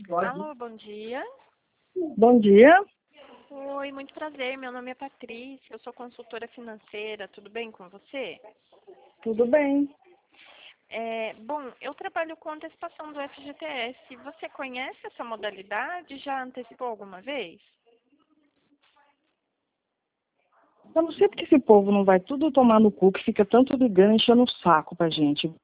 Alô, bom dia. Bom dia, Oi, muito prazer. Meu nome é Patrícia, eu sou consultora financeira. Tudo bem com você? tudo bem? Bom, eu trabalho com antecipação do FGTS. Você conhece essa modalidade? Já antecipou alguma vez? Eu não sei porque esse povo não vai tudo tomar no cu, que fica tanto ligando, enchendo o saco pra gente.